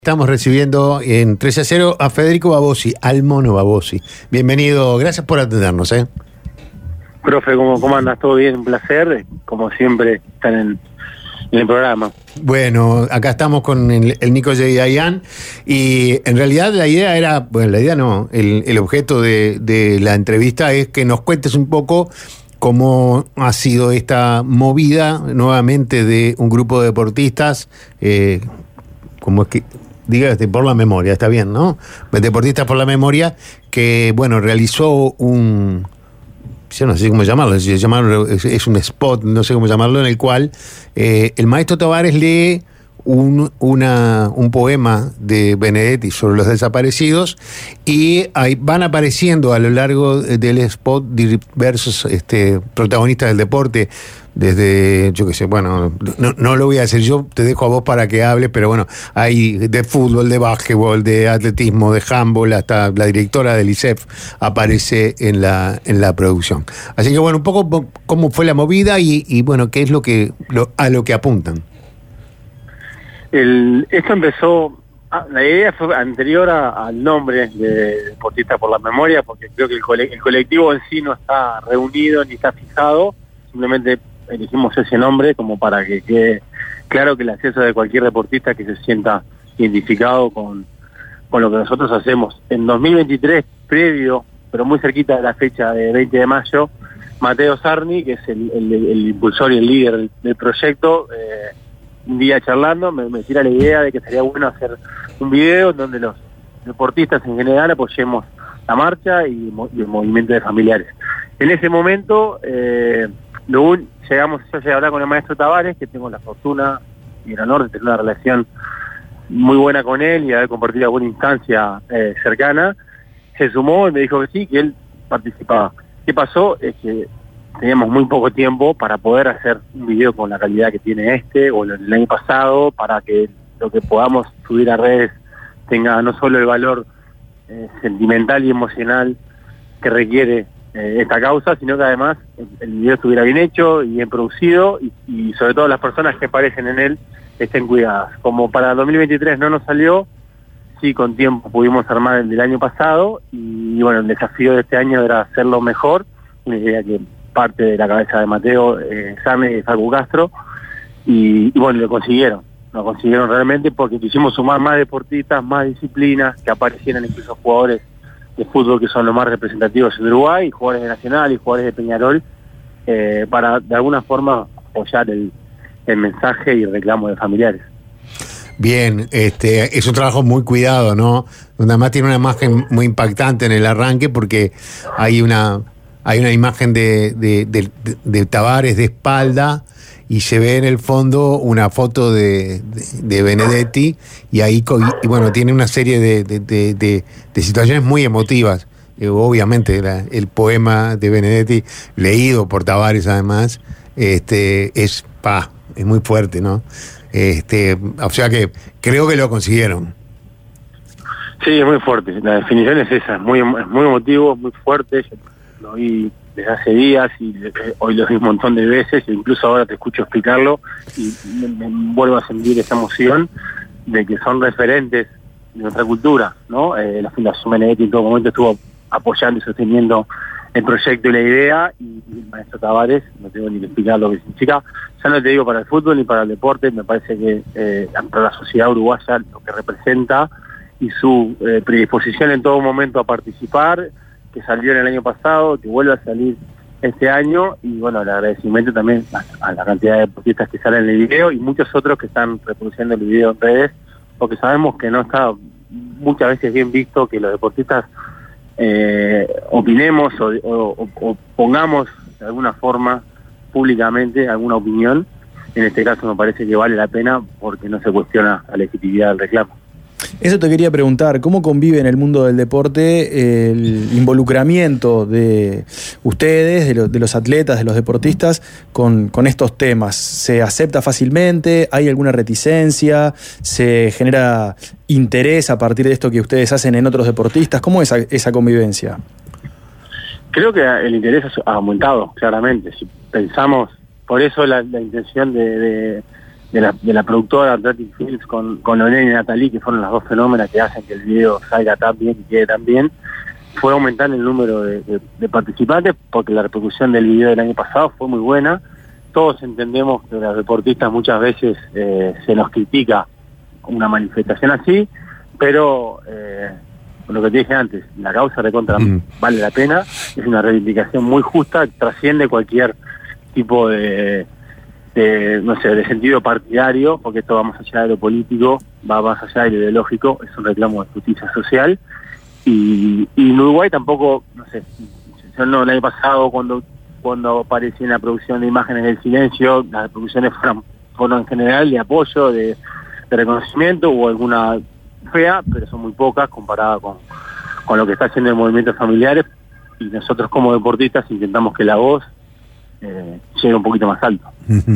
Estamos recibiendo en 3-0 a Federico Babossi, al Mono Babossi. Bienvenido, gracias por atendernos. Profe, ¿cómo andas? ¿Todo bien? Un placer, como siempre, estar en el programa. Bueno, acá estamos con el Nico Yehidayan y en realidad la idea era, bueno, la idea no, el objeto de la entrevista es que nos cuentes un poco cómo ha sido esta movida nuevamente de un grupo de deportistas, como es que... Dígate, por la memoria, está bien, ¿no? Deportistas por la memoria, que, bueno, realizó un... Yo no sé cómo llamarlo, es un spot, no sé cómo llamarlo, en el cual el maestro Tavares lee un poema de Benedetti sobre los desaparecidos y ahí van apareciendo a lo largo del spot diversos protagonistas del deporte, desde, yo qué sé, bueno, no lo voy a hacer yo, te dejo a vos para que hables, pero bueno, hay de fútbol, de básquetbol, de atletismo, de handball, hasta la directora del ISEF aparece en la producción. Así que bueno, un poco cómo fue la movida y bueno, qué es a lo que apuntan. Esto empezó, la idea fue anterior al nombre de Deportistas por la Memoria, porque creo que el colectivo en sí no está reunido ni está fijado, simplemente elegimos ese nombre como para que quede claro que el acceso de cualquier deportista que se sienta identificado con lo que nosotros hacemos. En 2023, previo, pero muy cerquita de la fecha de 20 de mayo, Mateo Sarni, que es el impulsor y el líder del proyecto, un día charlando me tira la idea de que sería bueno hacer un video donde los deportistas en general apoyemos la marcha y el movimiento de familiares. En ese momento yo llegué a hablar con el maestro Tavares, que tengo la fortuna y el honor de tener una relación muy buena con él y haber compartido alguna instancia cercana. Se sumó y me dijo que sí, que él participaba. ¿Qué pasó? Es que teníamos muy poco tiempo para poder hacer un video con la calidad que tiene o el año pasado, para que lo que podamos subir a redes tenga no solo el valor sentimental y emocional que requiere esta causa, sino que además el video estuviera bien hecho y bien producido y sobre todo las personas que aparecen en él estén cuidadas. Como para 2023 no nos salió, sí, con tiempo pudimos armar el del año pasado y bueno, el desafío de este año era hacerlo mejor, una idea que parte de la cabeza de Mateo Same y Facu Castro y bueno, lo consiguieron realmente porque quisimos sumar más deportistas, más disciplinas, que aparecieran incluso jugadores de fútbol que son los más representativos en Uruguay, jugadores de Nacional y jugadores de Peñarol, para de alguna forma apoyar el mensaje y el reclamo de familiares. Bien, es un trabajo muy cuidado, ¿no? Donde además tiene una imagen muy impactante en el arranque porque hay una imagen de Tavares de espalda y se ve en el fondo una foto de Benedetti y ahí bueno, tiene una serie de situaciones muy emotivas. Obviamente el poema de Benedetti, leído por Tavares además, es muy fuerte, ¿no? O sea que creo que lo consiguieron. Sí, es muy fuerte, la definición es esa, es muy emotivo, muy fuerte. Yo lo vi desde hace días y hoy lo vi un montón de veces e incluso ahora te escucho explicarlo y me vuelvo a sentir esa emoción de que son referentes de nuestra cultura, ¿no? La Fundación Benedetti en todo momento estuvo apoyando y sosteniendo el proyecto y la idea y el maestro Tavares, no tengo ni que explicar lo que significa, ya no te digo para el fútbol ni para el deporte, me parece que para la sociedad uruguaya lo que representa y su predisposición en todo momento a participar, que salió en el año pasado, que vuelve a salir este año, y bueno, el agradecimiento también a la cantidad de deportistas que salen en el video y muchos otros que están reproduciendo el video en redes, porque sabemos que no está muchas veces bien visto que los deportistas opinemos o pongamos de alguna forma públicamente alguna opinión. En este caso me parece que vale la pena porque no se cuestiona la legitimidad del reclamo. Eso te quería preguntar, ¿cómo convive en el mundo del deporte el involucramiento de ustedes, de los atletas, de los deportistas, con estos temas? ¿Se acepta fácilmente? ¿Hay alguna reticencia? ¿Se genera interés a partir de esto que ustedes hacen en otros deportistas? ¿Cómo es esa convivencia? Creo que el interés ha aumentado, claramente. Si pensamos, por eso la intención de de la productora Atlantic Films con Lorena y Natalie, que fueron las dos fenómenas que hacen que el video salga tan bien y quede tan bien, fue aumentar el número de participantes, porque la repercusión del video del año pasado fue muy buena. Todos entendemos que los deportistas muchas veces se nos critica una manifestación así, pero lo que te dije antes, la causa recontra vale la pena, es una reivindicación muy justa, trasciende cualquier tipo de sentido partidario, porque esto va más allá de lo político, va más allá de lo ideológico, es un reclamo de justicia social. Y en Uruguay tampoco, no sé, yo no, el año pasado cuando apareció en la producción de imágenes del silencio, las producciones fueron en general de apoyo, de reconocimiento, o alguna fea, pero son muy pocas comparadas con lo que está haciendo el movimiento familiares, y nosotros como deportistas intentamos que la voz llegue un poquito más alto.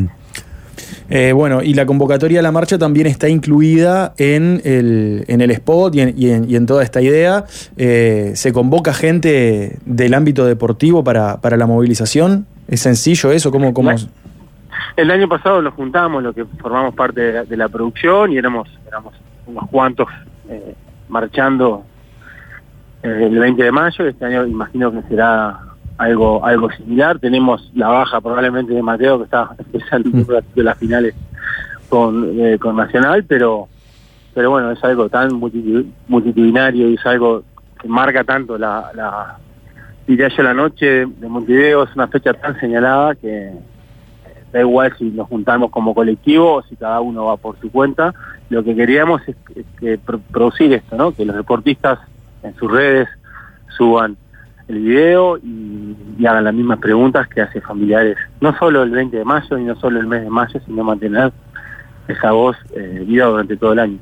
Bueno, y la convocatoria a la marcha también está incluida en el spot y en toda esta idea. ¿Se convoca gente del ámbito deportivo para la movilización? ¿Es sencillo eso? ¿Cómo? El año pasado nos juntamos, lo que formamos parte de la producción, y éramos unos cuantos marchando el 20 de mayo. Este año imagino que será algo similar. Tenemos la baja probablemente de Mateo, que está empezando de las finales con Nacional, pero bueno, es algo tan multitudinario, y es algo que marca tanto diría yo, la noche de Montevideo. Es una fecha tan señalada que da igual si nos juntamos como colectivo o si cada uno va por su cuenta. Lo que queríamos es que producir esto, ¿no? Que los deportistas en sus redes suban el video y hagan las mismas preguntas que hace familiares, no solo el 20 de mayo y no solo el mes de mayo, sino mantener esa voz viva durante todo el año.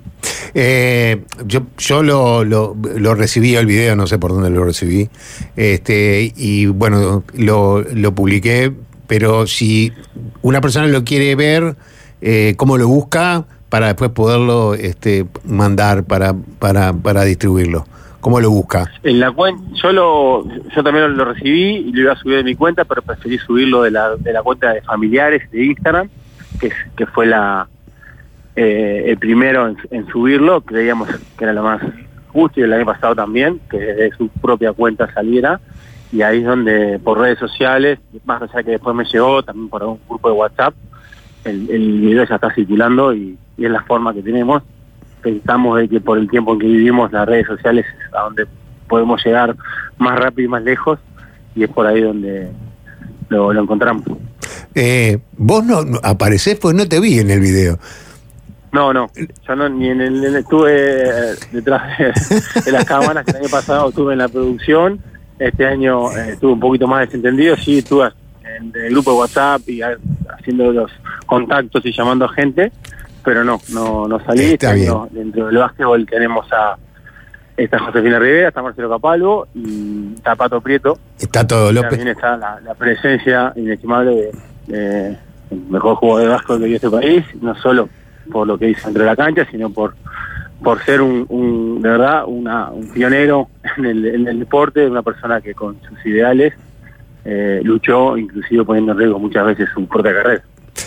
Yo lo recibí el video, no sé por dónde lo recibí, y bueno, lo publiqué, pero si una persona lo quiere ver, ¿cómo lo busca para después poderlo mandar para distribuirlo? ¿Cómo lo busca? En la cuenta, yo también lo recibí y lo iba a subir de mi cuenta, pero preferí subirlo de la cuenta de familiares de Instagram, que fue el primero en subirlo. Creíamos que era lo más justo, y el año pasado también, que desde su propia cuenta saliera, y ahí es donde por redes sociales, más allá que después me llegó también por un grupo de WhatsApp, el video ya está circulando, y es la forma que tenemos. Pensamos de que por el tiempo en que vivimos, las redes sociales es a donde podemos llegar más rápido y más lejos, y es por ahí donde lo encontramos. Vos no aparecés, pues no te vi en el video. No, yo no, ni estuve detrás de las cámaras. El año pasado estuve en la producción, este año estuve un poquito más desentendido. Sí, estuve en el grupo de WhatsApp y haciendo los contactos y llamando a gente, pero no salí. Está este bien. año, dentro del básquetbol, tenemos está Josefina Rivera, está Marcelo Capalvo y está Pato Prieto. Está todo López. También está la presencia inestimable de el mejor jugador de básquetbol que vive este país, no solo por lo que hizo dentro de la cancha, sino por ser de verdad un pionero en el deporte, una persona que con sus ideales luchó, inclusive poniendo en riesgo muchas veces su propia carrera.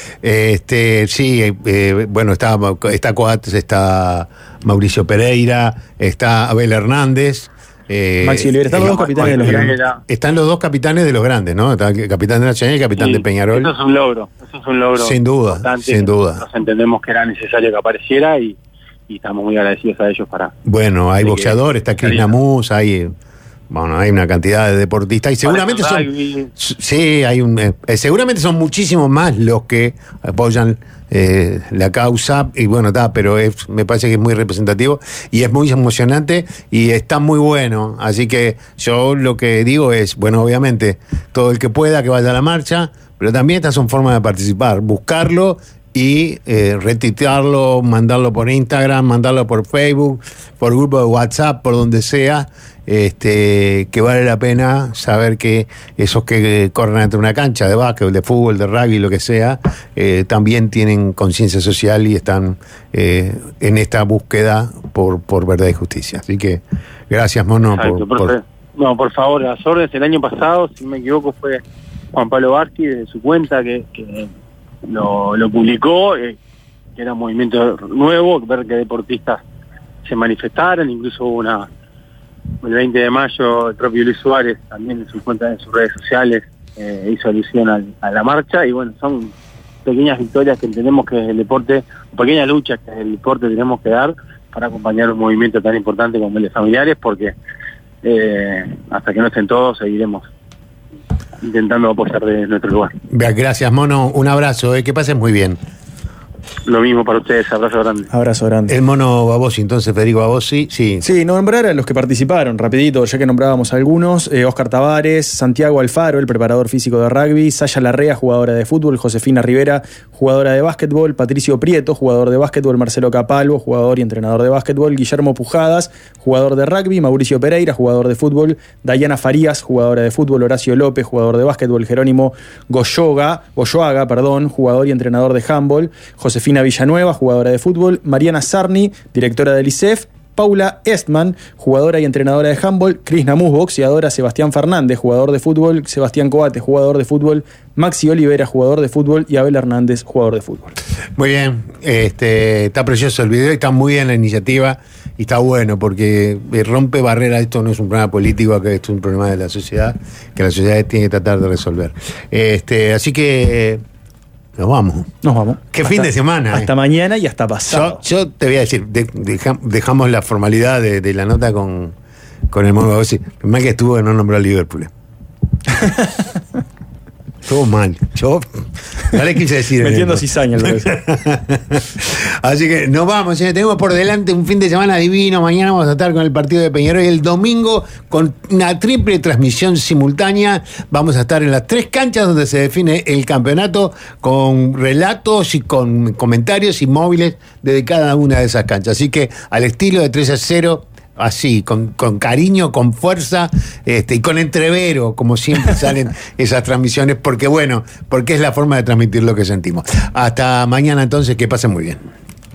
Bueno, está Coates, está Mauricio Pereira, está Abel Hernández, Maxi Oliver, están los dos capitanes de los grandes. Están los dos capitanes de los grandes, ¿no? Está el capitán de Nacional y el capitán de Peñarol. Eso es un logro. Sin duda, importante, sin duda. Nos entendemos que era necesario que apareciera y estamos muy agradecidos a ellos Bueno, hay boxeador, está Chris Namus, hay una cantidad de deportistas y seguramente seguramente son muchísimos más los que apoyan la causa, y bueno, pero me parece que es muy representativo y es muy emocionante y está muy bueno. Así que yo lo que digo es, bueno, obviamente todo el que pueda que vaya a la marcha, pero también estas son formas de participar, buscarlo y retuitearlo, mandarlo por Instagram, mandarlo por Facebook, por grupo de WhatsApp, por donde sea, que vale la pena saber que esos que corren ante una cancha de básquet, de fútbol, de rugby, lo que sea, también tienen conciencia social y están en esta búsqueda por verdad y justicia. Así que gracias, Mono. No, por favor, las órdenes. El año pasado, si no me equivoco, fue Juan Pablo Barqui, de su cuenta, que lo publicó. era un movimiento nuevo, ver que deportistas se manifestaran, incluso hubo el 20 de mayo el propio Luis Suárez también en sus cuentas, en sus redes sociales, hizo alusión a la marcha, y bueno, son pequeñas victorias que entendemos que el deporte, pequeñas luchas que el deporte tenemos que dar para acompañar un movimiento tan importante como el de familiares, porque hasta que no estén todos seguiremos intentando apoyar de nuestro lugar. Gracias, Mono, un abrazo, que pasen muy bien. Lo mismo para ustedes, abrazo grande. Abrazo grande. El Mono Babossi, entonces, Federico Babossi, sí. Sí, nombrar a los que participaron, rapidito, ya que nombrábamos algunos: Óscar Tavares, Santiago Alfaro, el preparador físico de rugby, Saya Larrea, jugadora de fútbol, Josefina Rivera, jugadora de básquetbol, Patricio Prieto, jugador de básquetbol, Marcelo Capalvo, jugador y entrenador de básquetbol, Guillermo Pujadas, jugador de rugby, Mauricio Pereira, jugador de fútbol, Dayana Farías, jugadora de fútbol, Horacio López, jugador de básquetbol, Jerónimo Goyoaga, jugador y entrenador de handball, Josefina Villanueva, jugadora de fútbol, Mariana Sarni, directora del ISEF, Paula Estman, jugadora y entrenadora de handball, Cris Namus, boxeadora, Sebastián Fernández, jugador de fútbol, Sebastián Coate, jugador de fútbol, Maxi Olivera, jugador de fútbol, y Abel Hernández, jugador de fútbol. Muy bien, está precioso el video, está muy bien la iniciativa y está bueno porque rompe barreras. Esto no es un problema político, que esto es un problema de la sociedad, que la sociedad tiene que tratar de resolver. Así que nos vamos. Qué fin de semana. Hasta mañana y hasta pasado. Yo te voy a decir, dejamos la formalidad de la nota con el Mono Babossi. Lo mal que estuvo de no nombrar a Liverpool. Todo mal. Yo no le quise decir. Metiendo cizaña. Así que nos vamos, señores. Tenemos por delante un fin de semana divino. Mañana vamos a estar con el partido de Peñarol y el domingo con una triple transmisión simultánea. Vamos a estar en las 3 canchas donde se define el campeonato, con relatos y con comentarios y móviles de cada una de esas canchas. Así que al estilo de 3-0. Así, con cariño, con fuerza, y con entrevero, como siempre salen esas transmisiones, porque es la forma de transmitir lo que sentimos. Hasta mañana entonces, que pasen muy bien.